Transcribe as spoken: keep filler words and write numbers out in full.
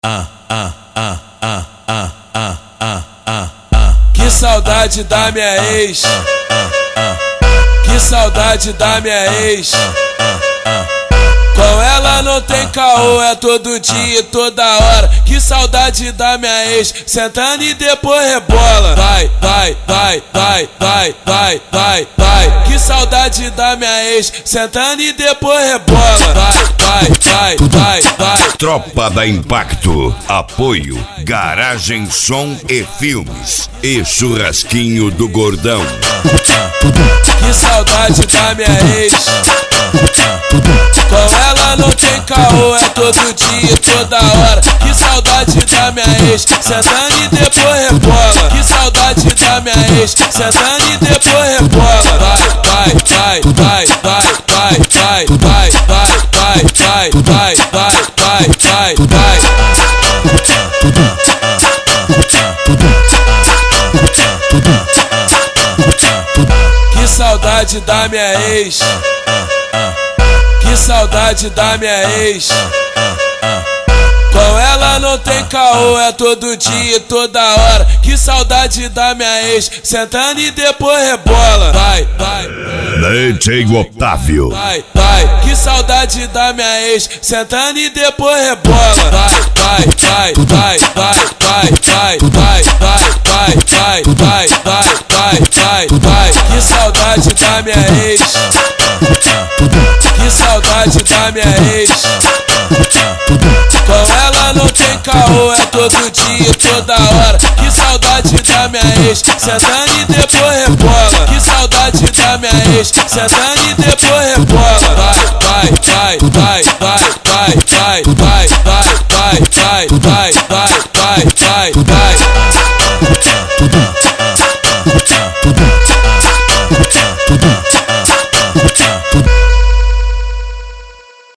ah, ah, ah, ah, ah, ah, ah, ah, ah. Que saudade da minha ex. Que saudade da minha ex. Com ela não tem caô, é todo dia e toda hora. Que saudade da minha ex, sentando e depois rebola. Vai, vai, vai, vai, vai, vai, vai, vai. Que saudade da minha ex, sentando e depois rebola. Vai, vai, vai, vai, vai. Tropa da Impacto, apoio, Garagem Som e Filmes e Churrasquinho do Gordão. Que saudade da minha ex. Com ela não tem caô, é todo dia e toda hora. Que saudade da minha ex, sentando e depois rebola. Que saudade da minha ex, sentando e depois rebola. Vai, vai, vai, vai, vai, vai, vai, vai, vai, vai, vai, vai, vai, vai, vai. Que saudade da minha ex. Que saudade da minha ex. Com ela não tem caô, é todo dia e toda hora. Que saudade da minha ex, sentando e depois rebola. Vai, vai, D J Otávio. vai, vai. Que saudade da minha ex, sentando e depois rebola. Vai, vai, vai, vai, vai, vai, vai, vai, vai, vai, vai, vai, vai, vai, vai. Que saudade da minha ex. Que saudade da minha ex. Com ela não tem caô, é todo dia e toda hora. Que saudade da minha ex, sentando e depois rebola. Que saudade da minha ex, sentando e depois rebola. Vai, vai, vai, vai, vai, vai, vai, vai, vai, vai, vai, vai, vai, vai, vai.